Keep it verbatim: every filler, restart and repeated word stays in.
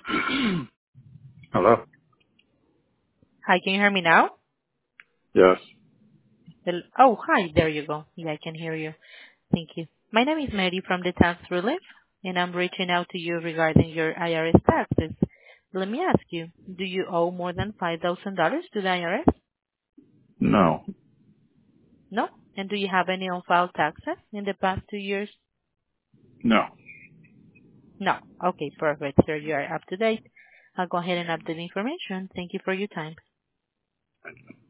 Hello? Hi, can you hear me now? Yes. Hel- Oh, hi. There you go. Yeah, I can hear you. Thank you. My name is Mary from the Tax Relief, and I'm reaching out to you regarding your I R S taxes. Let me ask you, do you owe more than five thousand dollars to the I R S? No. No? And do you have any on-file taxes in the past two years? No. No. Okay, perfect, sir. You are up to date. I'll go ahead and update the information. Thank you for your time.